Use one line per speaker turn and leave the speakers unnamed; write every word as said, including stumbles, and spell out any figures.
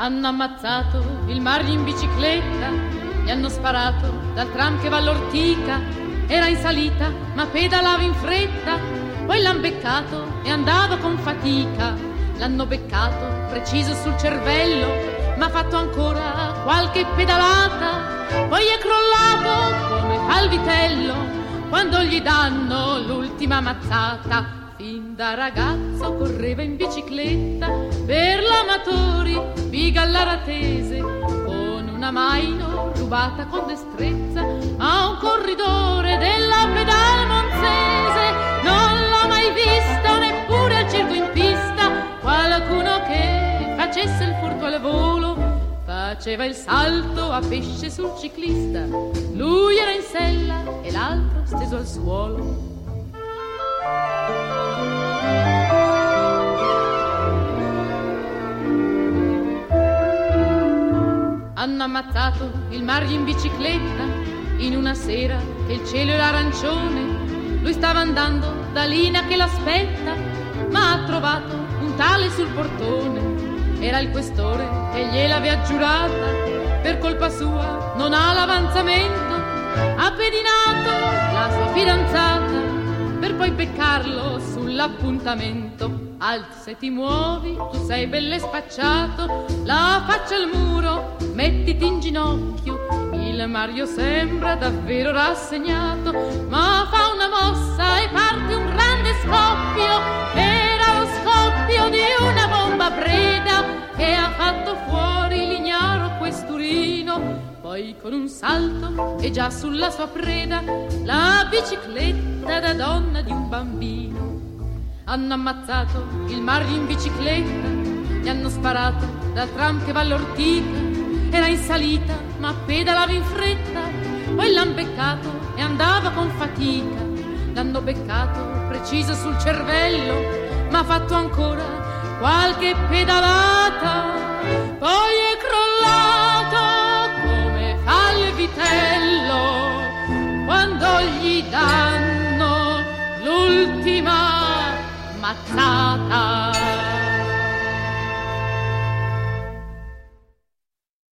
Hanno ammazzato il Mario in bicicletta, gli hanno sparato dal tram che va all'Ortica, era in salita ma pedalava in fretta, poi l'han beccato e andava con fatica, l'hanno beccato preciso sul cervello, ma ha fatto ancora qualche pedalata, poi è crollato come fa il vitello quando gli danno l'ultima mazzata. Fin da ragazzo correva in bicicletta per l'amatori di Gallaratese, con una maino rubata con destrezza a un corridore della Pedal Monzese. Non l'ho mai vista neppure al circo in pista qualcuno che facesse il furto al volo, faceva il salto a pesce sul ciclista, lui era in sella e l'altro steso al suolo. Hanno ammazzato il Mario in bicicletta in una sera che il cielo era arancione, lui stava andando da Lina che l'aspetta, ma ha trovato un tale sul portone, era il questore che gliel'aveva giurata, per colpa sua non ha l'avanzamento, ha pedinato la sua fidanzata per poi beccarlo sull'appuntamento. Alza e ti muovi, tu sei belle spacciato, la faccia al muro, mettiti in ginocchio. Il Mario sembra davvero rassegnato, ma fa una mossa e parte un grande scoppio. Era lo scoppio di una bomba fredda che ha fatto fuori l'ignaro questurino. Poi con un salto è già sulla sua preda, la bicicletta da donna di un bambino. Hanno ammazzato il Mario in bicicletta, gli hanno sparato dal tram che va all'Ortica, era in salita ma pedalava in fretta, poi l'han beccato e andava con fatica, l'hanno beccato preciso sul cervello, ma ha fatto ancora qualche pedalata, poi è crollato come fa il vitello quando gli danno l'ultima mazzata.